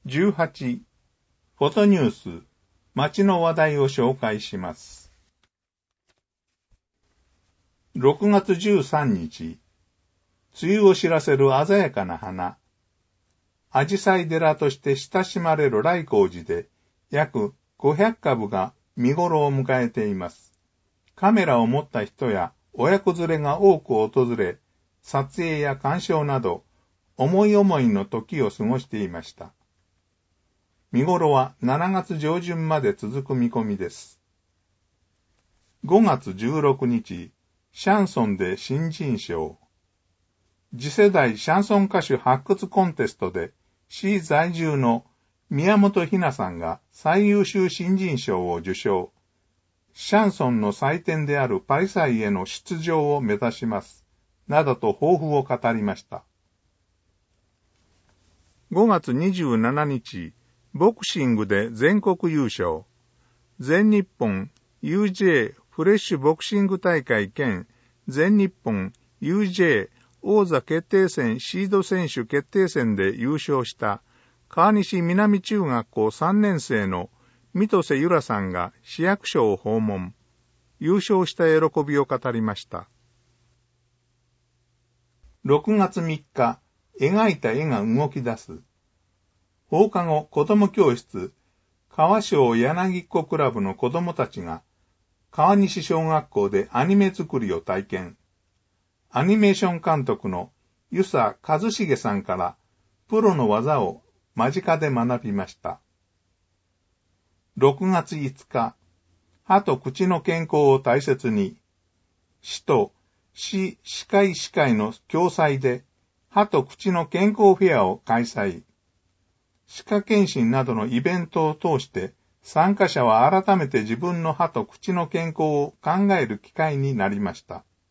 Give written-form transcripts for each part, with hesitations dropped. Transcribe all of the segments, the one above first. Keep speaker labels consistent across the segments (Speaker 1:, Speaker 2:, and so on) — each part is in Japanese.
Speaker 1: 18、フォトニュース、街の話題を紹介します。6月13日、梅雨を知らせる鮮やかな花。アジサイ寺として親しまれる来光寺で約500株が見頃を迎えています。カメラを持った人や親子連れが多く訪れ、撮影や鑑賞など思い思いの時を過ごしていました。見頃は7月上旬まで続く見込みです。5月16日、シャンソンで新人賞。次世代シャンソン歌手発掘コンテストで市在住の宮本ひなさんが最優秀新人賞を受賞。シャンソンの祭典であるパリ祭への出場を目指します。などと抱負を語りました。5月27日、ボクシングで全国優勝。全日本 UJ フレッシュボクシング大会兼全日本 UJ 王座決定戦シード選手決定戦で優勝した川西南中学校3年生の三戸由良さんが市役所を訪問。優勝した喜びを語りました。6月3日、描いた絵が動き出す。放課後子供教室、川小柳っ子クラブの子供たちが川西小学校でアニメ作りを体験。アニメーション監督の遊佐和重さんからプロの技を間近で学びました。6月5日、歯と口の健康を大切に、市と市歯科医師会の共催で歯と口の健康フェアを開催。歯科検診などのイベントを通して参加者は改めて自分の歯と口の健康を考える機会になりました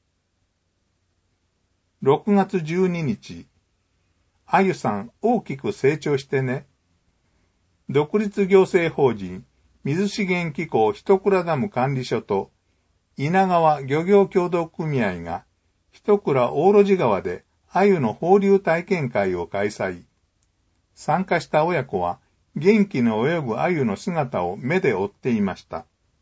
Speaker 1: 。6月12日、あゆさん大きく成長してね。独立行政法人水資源機構一倉ダム管理所と稲川漁業協同組合が一倉大路川であゆの放流体験会を開催。参加した親子は元気に泳ぐあゆの姿を目で追っていました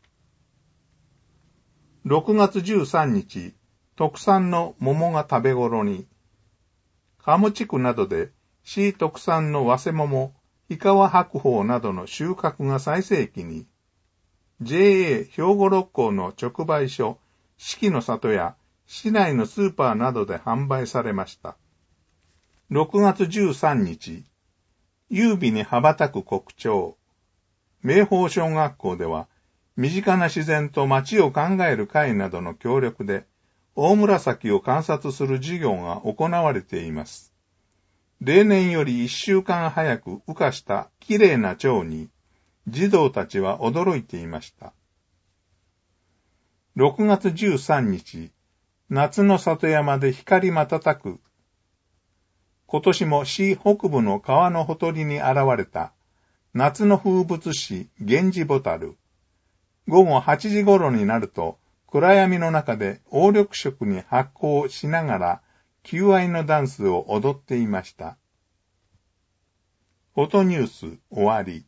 Speaker 1: 。6月13日、特産の桃が食べ頃に。鴨地区などで市特産の早生桃、氷川白鳳などの収穫が最盛期に。JA 兵庫六甲の直売所、四季の里や市内のスーパーなどで販売されました。6月13日、優美に羽ばたく国鳥。明豊小学校では、身近な自然と街を考える会などの協力で、大紫を観察する授業が行われています。例年より1週間早く羽化した綺麗な蝶に、児童たちは驚いていました。6月13日、夏の里山で光瞬く。今年も市北部の川のほとりに現れた、夏の風物詩、ゲンジボタル。午後8時頃になると、暗闇の中で黄緑色に発光しながら、求愛のダンスを踊っていました。フォトニュース終わり。